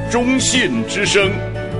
忠信之声。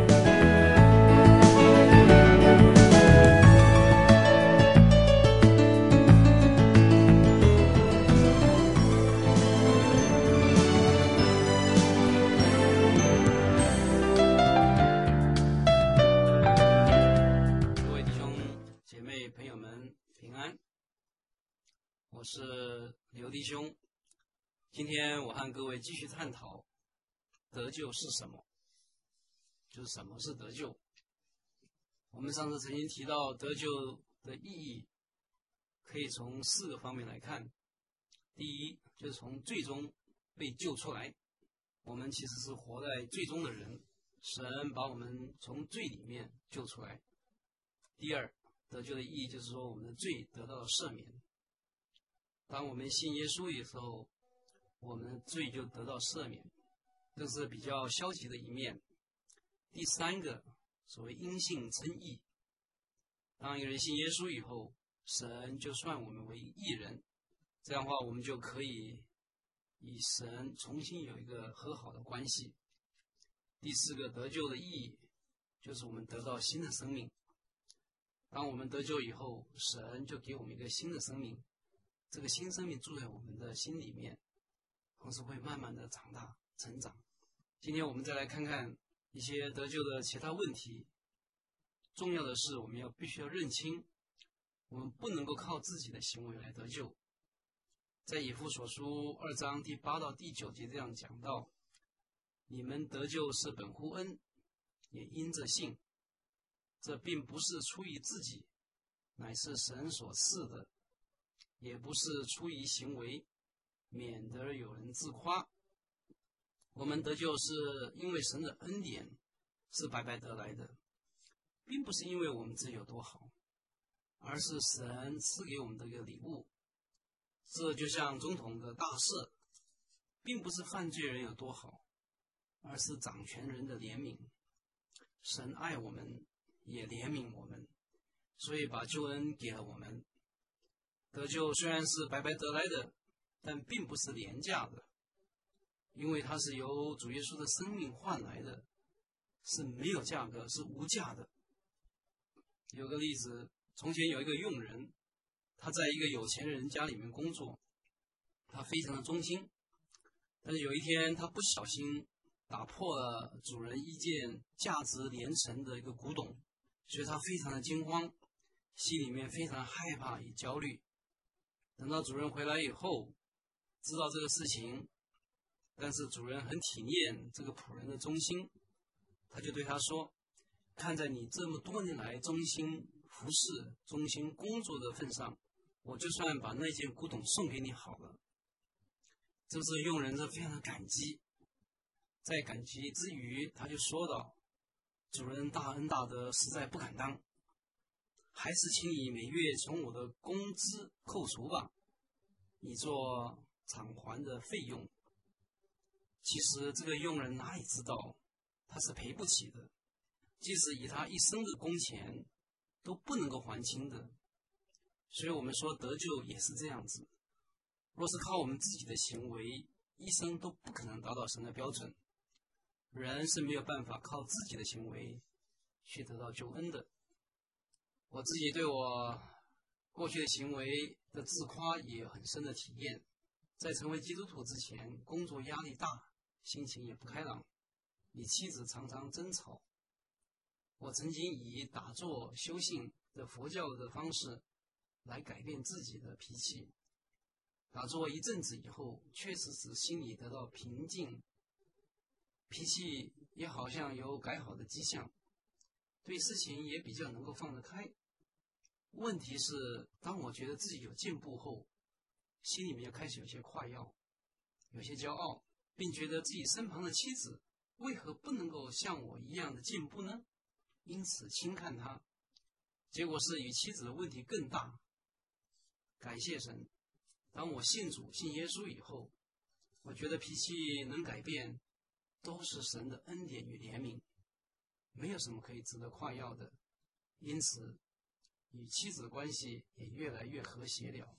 各位弟兄姐妹朋友们平安，我是刘弟兄。今天我和各位继续探讨得救是什么，就是什么是得救。我们上次曾经提到得救的意义可以从4个方面来看。第一，就是从罪中被救出来，我们其实是活在罪中的人，神把我们从罪里面救出来。第二，得救的意义就是说我们的罪得到了赦免。当我们信耶稣的时候，我们的罪就得到赦免，这是比较消极的一面。第3个，所谓因信称义。当一个人信耶稣以后，神就算我们为义人，这样的话我们就可以与神重新有一个和好的关系。第4个，得救的意义就是我们得到新的生命。当我们得救以后，神就给我们一个新的生命，这个新生命住在我们的心里面，同时会慢慢的长大成长。今天我们再来看看一些得救的其他问题。重要的是我们必须要认清，我们不能够靠自己的行为来得救。在以弗所书2章第8到第9节这样讲到，你们得救是本乎恩，也因着信，这并不是出于自己，乃是神所赐的，也不是出于行为，免得有人自夸。我们得救是因为神的恩典是白白得来的，并不是因为我们自己有多好，而是神赐给我们的一个礼物。这就像总统的大赦，并不是犯罪人有多好，而是掌权人的怜悯。神爱我们，也怜悯我们，所以把救恩给了我们。得救虽然是白白得来的，但并不是廉价的，因为它是由主耶稣的生命换来的，是没有价格，是无价的。有个例子，从前有一个佣人，他在一个有钱人家里面工作，他非常的忠心，但是有一天他不小心打破了主人一件价值连城的一个古董，所以他非常的惊慌，心里面非常害怕与焦虑。等到主人回来以后，知道这个事情，但是主人很体验这个仆人的忠心，他就对他说，看在你这么多年来忠心服侍、忠心工作的份上，我就算把那件古董送给你好了。这是佣人是非常的感激，在感激之余，他就说道，主人大恩大德实在不敢当，还是请你每月从我的工资扣除吧，以做偿还的费用。其实这个佣人哪里知道他是赔不起的，即使以他一生的工钱都不能够还清的。所以我们说得救也是这样子，若是靠我们自己的行为，一生都不可能达到神的标准。人是没有办法靠自己的行为去得到救恩的。我自己对我过去的行为的自夸也有很深的体验。在成为基督徒之前，工作压力大，心情也不开朗，与妻子常常争吵。我曾经以打坐修行的佛教的方式来改变自己的脾气。打坐一阵子以后，确实使心里得到平静，脾气也好像有改好的迹象，对事情也比较能够放得开。问题是，当我觉得自己有进步后，心里面就开始有些夸耀，有些骄傲，并觉得自己身旁的妻子为何不能够像我一样的进步呢？因此轻看她，结果是与妻子的问题更大。感谢神，当我信主信耶稣以后，我觉得脾气能改变，都是神的恩典与怜悯，没有什么可以值得夸耀的。因此与妻子的关系也越来越和谐了。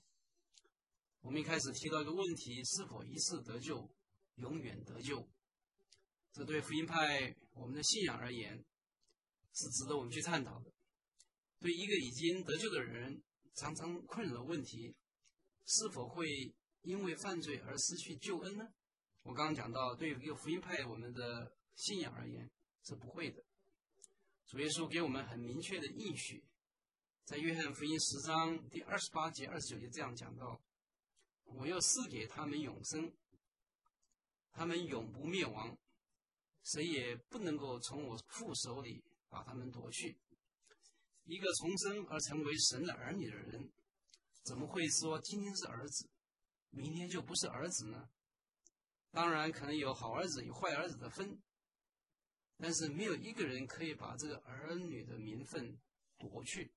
我们一开始提到一个问题，是否一次得救永远得救？ 这对福音派我们的信仰而言是值得我们去探讨的。对一个已经得救的人，常常困扰的问题，是否会因为犯罪而失去救恩呢？我刚刚讲到，对于一个福音派我们的信仰而言是不会的。主耶稣给我们很明确的应许，在约翰福音10章第28节、29节这样讲到：我要赐给他们永生，他们永不灭亡，谁也不能够从我父手里把他们夺去。一个重生而成为神的儿女的人，怎么会说今天是儿子，明天就不是儿子呢？当然可能有好儿子有坏儿子的分，但是没有一个人可以把这个儿女的名分夺去。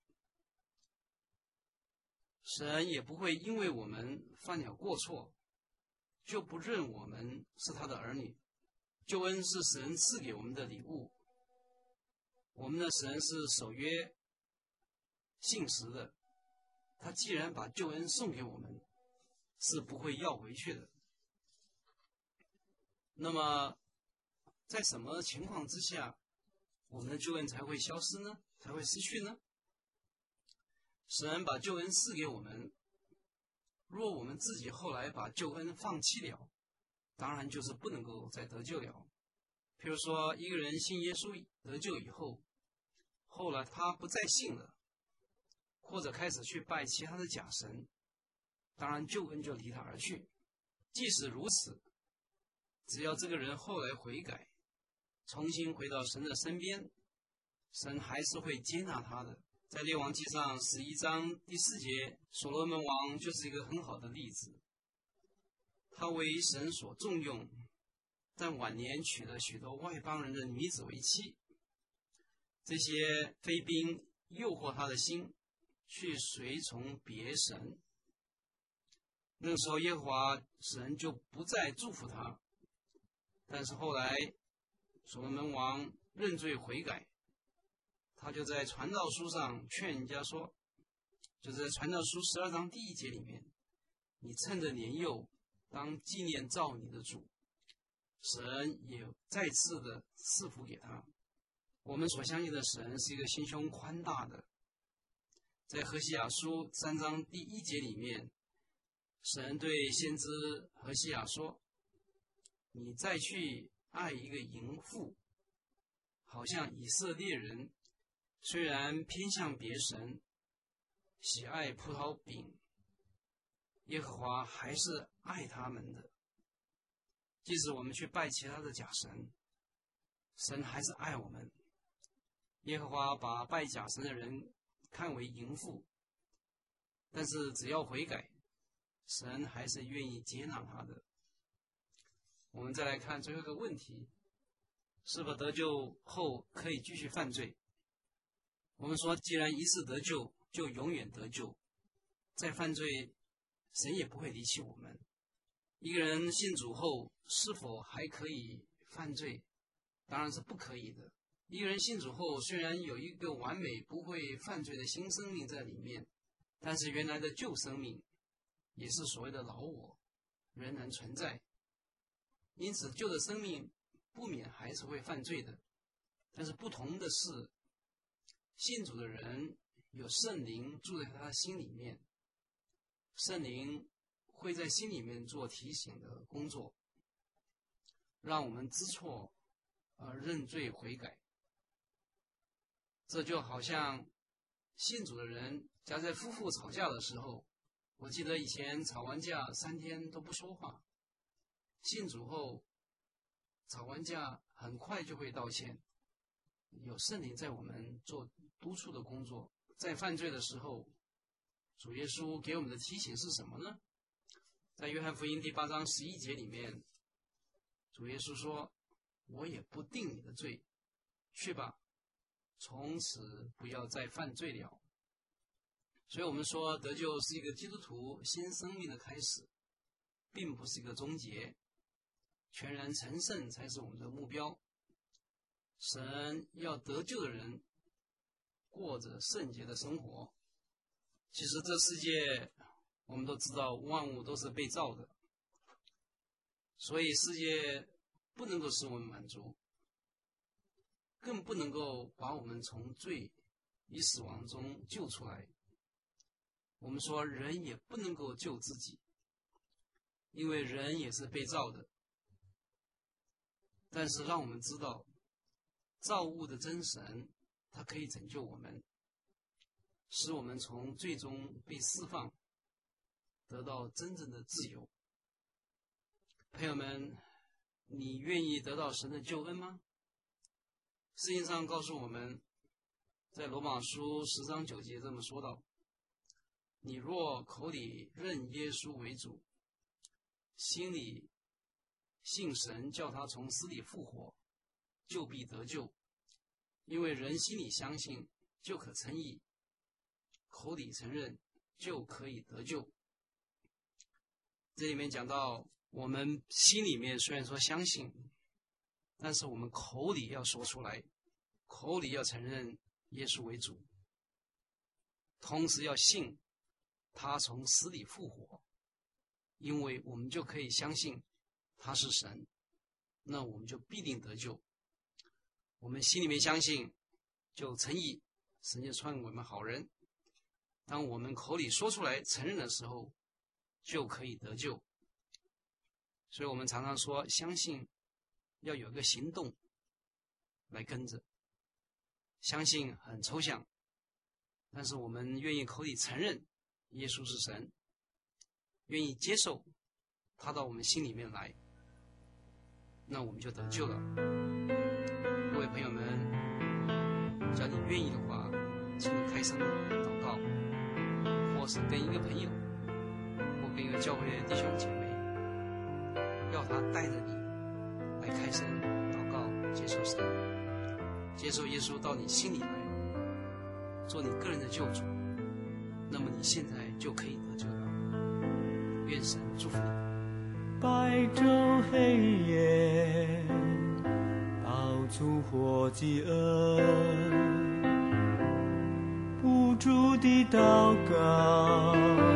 神也不会因为我们犯了过错，就不认我们是他的儿女。救恩是神赐给我们的礼物，我们的神是守约信实的，他既然把救恩送给我们，是不会要回去的。那么在什么情况之下我们的救恩才会消失呢？才会失去呢？神把救恩赐给我们，若我们自己后来把救恩放弃了，当然就是不能够再得救了。譬如说一个人信耶稣得救以后，后来他不再信了，或者开始去拜其他的假神，当然救恩就离他而去。即使如此，只要这个人后来悔改，重新回到神的身边，神还是会接纳他的。在列王纪上11章第4节，所罗门王就是一个很好的例子。他为神所重用，但晚年娶了许多外邦人的女子为妻。这些妃嫔诱惑他的心，去随从别神。那个时候耶和华神就不再祝福他。但是后来所罗门王认罪悔改，他就在传道书上劝人家说，就是在传道书12章第1节里面，你趁着年幼当纪念造你的主。神也再次的赐福给他。我们所相信的神是一个心胸宽大的。在何西亚书3章第1节里面，神对先知何西亚说，你再去爱一个淫妇，好像以色列人虽然偏向别神，喜爱葡萄饼，耶和华还是爱他们的。即使我们去拜其他的假神，神还是爱我们。耶和华把拜假神的人看为淫妇，但是只要悔改，神还是愿意接纳他的。我们再来看最后一个问题，是否得救后可以继续犯罪？我们说，既然一次得救，就永远得救，再犯罪，神也不会离弃我们。一个人信主后，是否还可以犯罪？当然是不可以的。一个人信主后，虽然有一个完美不会犯罪的新生命在里面，但是原来的旧生命，也是所谓的老我，仍然存在。因此旧的生命不免还是会犯罪的。但是不同的是，信主的人有圣灵住在他的心里面，圣灵会在心里面做提醒的工作，让我们知错而认罪悔改。这就好像信主的人，假如在夫妇吵架的时候，我记得以前吵完架3天都不说话，信主后吵完架很快就会道歉。有圣灵在我们做督促的工作。在犯罪的时候，主耶稣给我们的提醒是什么呢？在约翰福音第8章11节里面，主耶稣说，我也不定你的罪，去吧，从此不要再犯罪了。所以我们说，得救是一个基督徒新生命的开始，并不是一个终结。全然成圣才是我们的目标。神要得救的人过着圣洁的生活。其实这世界我们都知道，万物都是被造的，所以世界不能够使我们满足，更不能够把我们从罪与死亡中救出来。我们说人也不能够救自己，因为人也是被造的。但是让我们知道，造物的真神，他可以拯救我们，使我们从罪中被释放，得到真正的自由。朋友们，你愿意得到神的救恩吗？圣经上告诉我们，在罗马书10章9节这么说道：你若口里认耶稣为主，心里信神叫他从死里复活，就必得救。因为人心里相信，就可称义；口里承认，就可以得救。这里面讲到，我们心里面虽然说相信，但是我们口里要说出来，口里要承认耶稣为主，同时要信他从死里复活，因为我们就可以相信他是神，那我们就必定得救。我们心里面相信，就称义，神就算我们好人。当我们口里说出来承认的时候，就可以得救。所以我们常常说，相信要有一个行动来跟着。相信很抽象，但是我们愿意口里承认耶稣是神，愿意接受他到我们心里面来，那我们就得救了。各位朋友们，只要你愿意的话，请你开声祷告，或是跟一个朋友，或跟一个教会的弟兄姐妹，要他带着你来开声祷告，接受神，接受耶稣到你心里来，做你个人的救主，那么你现在就可以得救了。愿神祝福你。 白昼黑夜，到处活饥饿，不住地祷告，